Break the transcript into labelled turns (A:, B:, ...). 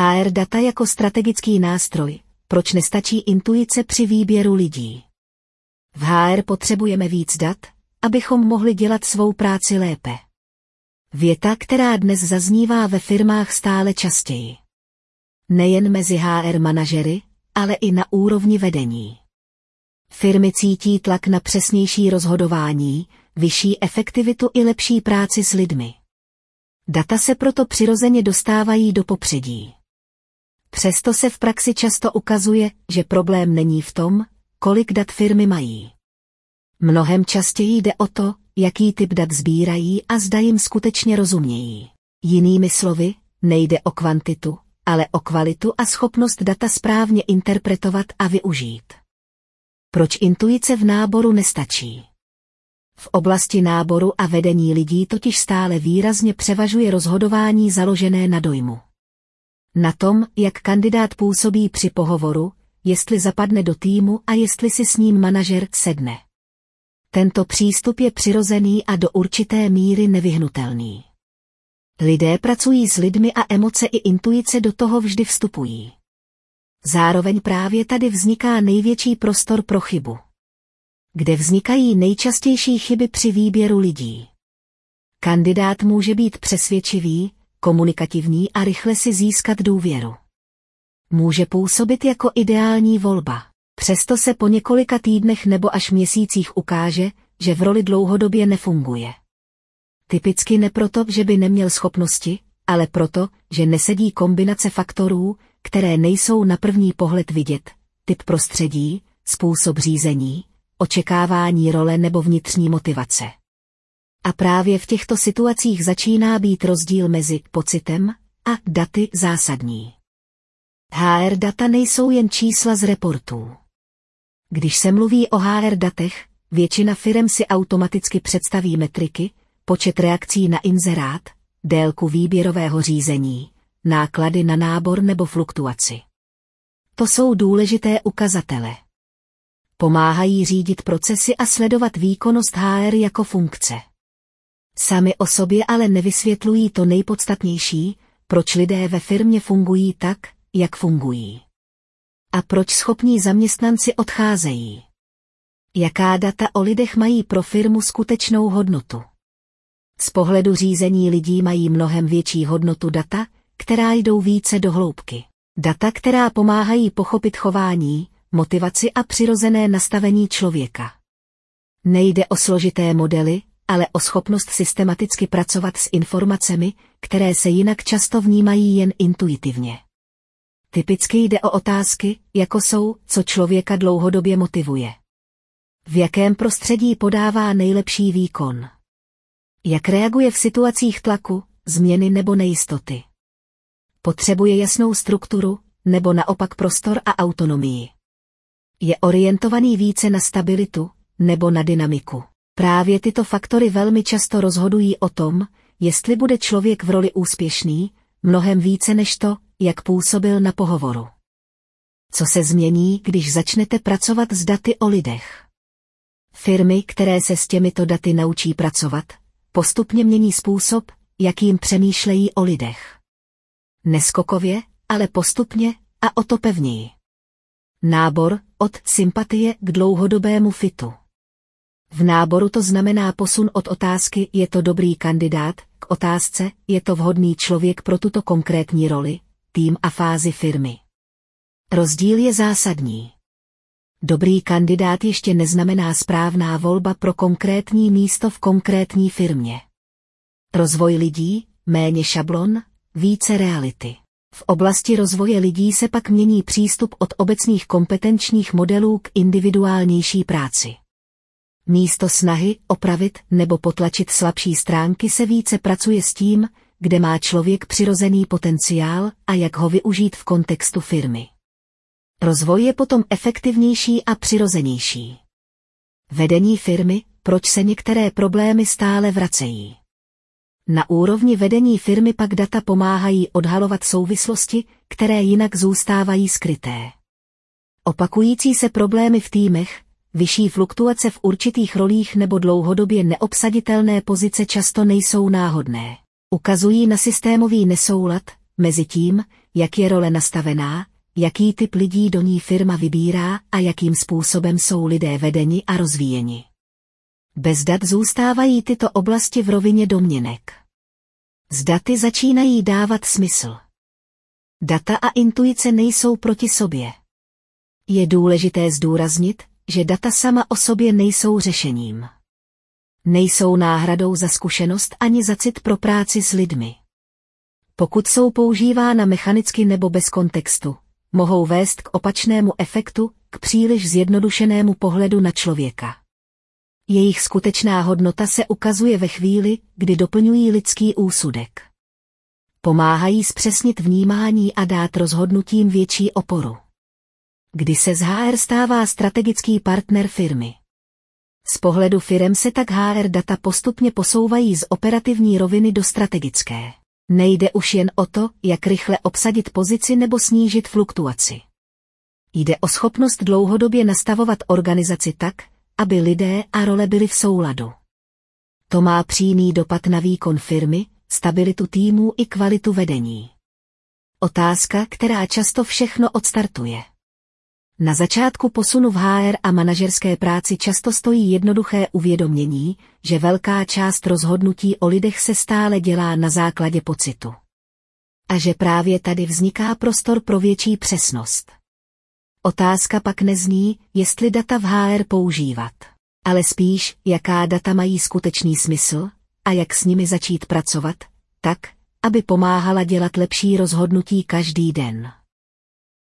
A: HR data jako strategický nástroj, proč nestačí intuice při výběru lidí? V HR potřebujeme víc dat, abychom mohli dělat svou práci lépe. Věta, která dnes zaznívá ve firmách stále častěji. Nejen mezi HR manažery, ale i na úrovni vedení. Firmy cítí tlak na přesnější rozhodování, vyšší efektivitu i lepší práci s lidmi. Data se proto přirozeně dostávají do popředí. Přesto se v praxi často ukazuje, že problém není v tom, kolik dat firmy mají. Mnohem častěji jde o to, jaký typ dat sbírají a zda jim skutečně rozumějí. Jinými slovy, nejde o kvantitu, ale o kvalitu a schopnost data správně interpretovat a využít. Proč intuice v náboru nestačí? V oblasti náboru a vedení lidí totiž stále výrazně převažuje rozhodování založené na dojmu. Na tom, jak kandidát působí při pohovoru, jestli zapadne do týmu a jestli si s ním manažer sedne. Tento přístup je přirozený a do určité míry nevyhnutelný. Lidé pracují s lidmi a emoce i intuice do toho vždy vstupují. Zároveň právě tady vzniká největší prostor pro chybu. Kde vznikají nejčastější chyby při výběru lidí? Kandidát může být přesvědčivý, komunikativní a rychle si získat důvěru. Může působit jako ideální volba. Přesto se po několika týdnech nebo až měsících ukáže, že v roli dlouhodobě nefunguje. Typicky ne proto, že by neměl schopnosti, ale proto, že nesedí kombinace faktorů, které nejsou na první pohled vidět, typ prostředí, způsob řízení, očekávání role nebo vnitřní motivace. A právě v těchto situacích začíná být rozdíl mezi pocitem a daty zásadní. HR data nejsou jen čísla z reportů. Když se mluví o HR datech, většina firem si automaticky představí metriky, počet reakcí na inzerát, délku výběrového řízení, náklady na nábor nebo fluktuaci. To jsou důležité ukazatele. Pomáhají řídit procesy a sledovat výkonnost HR jako funkce. Sami o sobě ale nevysvětlují to nejpodstatnější, proč lidé ve firmě fungují tak, jak fungují. A proč schopní zaměstnanci odcházejí. Jaká data o lidech mají pro firmu skutečnou hodnotu? Z pohledu řízení lidí mají mnohem větší hodnotu data, která jdou více do hloubky. Data, která pomáhají pochopit chování, motivaci a přirozené nastavení člověka. Nejde o složité modely, ale o schopnost systematicky pracovat s informacemi, které se jinak často vnímají jen intuitivně. Typicky jde o otázky, jako jsou, co člověka dlouhodobě motivuje. V jakém prostředí podává nejlepší výkon. Jak reaguje v situacích tlaku, změny nebo nejistoty. Potřebuje jasnou strukturu, nebo naopak prostor a autonomii. Je orientovaný více na stabilitu, nebo na dynamiku. Právě tyto faktory velmi často rozhodují o tom, jestli bude člověk v roli úspěšný, mnohem více než to, jak působil na pohovoru. Co se změní, když začnete pracovat s daty o lidech? Firmy, které se s těmito daty naučí pracovat, postupně mění způsob, jakým přemýšlejí o lidech. Neskokově, ale postupně a o to pevněji. Nábor od sympatie k dlouhodobému fitu. V náboru to znamená posun od otázky je to dobrý kandidát k otázce je to vhodný člověk pro tuto konkrétní roli, tým a fázi firmy. Rozdíl je zásadní. Dobrý kandidát ještě neznamená správná volba pro konkrétní místo v konkrétní firmě. Rozvoj lidí, méně šablon, více reality. V oblasti rozvoje lidí se pak mění přístup od obecných kompetenčních modelů k individuálnější práci. Místo snahy opravit nebo potlačit slabší stránky se více pracuje s tím, kde má člověk přirozený potenciál a jak ho využít v kontextu firmy. Rozvoj je potom efektivnější a přirozenější. Vedení firmy, proč se některé problémy stále vracejí. Na úrovni vedení firmy pak data pomáhají odhalovat souvislosti, které jinak zůstávají skryté. Opakující se problémy v týmech, vyšší fluktuace v určitých rolích nebo dlouhodobě neobsaditelné pozice často nejsou náhodné. Ukazují na systémový nesoulad mezi tím, jak je role nastavená, jaký typ lidí do ní firma vybírá a jakým způsobem jsou lidé vedeni a rozvíjeni. Bez dat zůstávají tyto oblasti v rovině domněnek. S daty začínají dávat smysl. Data a intuice nejsou proti sobě. Je důležité zdůraznit, že data sama o sobě nejsou řešením. Nejsou náhradou za zkušenost ani za cit pro práci s lidmi. Pokud jsou používána mechanicky nebo bez kontextu, mohou vést k opačnému efektu, k příliš zjednodušenému pohledu na člověka. Jejich skutečná hodnota se ukazuje ve chvíli, kdy doplňují lidský úsudek. Pomáhají zpřesnit vnímání a dát rozhodnutím větší oporu. Kdy se z HR stává strategický partner firmy. Z pohledu firem se tak HR data postupně posouvají z operativní roviny do strategické. Nejde už jen o to, jak rychle obsadit pozici nebo snížit fluktuaci. Jde o schopnost dlouhodobě nastavovat organizaci tak, aby lidé a role byly v souladu. To má přímý dopad na výkon firmy, stabilitu týmů i kvalitu vedení. Otázka, která často všechno odstartuje. Na začátku posunu v HR a manažerské práci často stojí jednoduché uvědomění, že velká část rozhodnutí o lidech se stále dělá na základě pocitu. A že právě tady vzniká prostor pro větší přesnost. Otázka pak nezní, jestli data v HR používat, ale spíš, jaká data mají skutečný smysl a jak s nimi začít pracovat, tak, aby pomáhala dělat lepší rozhodnutí každý den.